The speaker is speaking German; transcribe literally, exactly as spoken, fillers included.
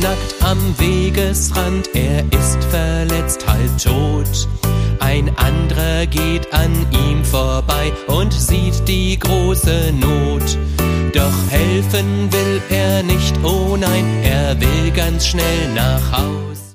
nackt am Wegesrand, er ist verletzt, halb tot. Ein anderer geht an ihm vorbei und sieht die große Not. Doch helfen will er nicht, oh nein, er will ganz schnell nach Haus.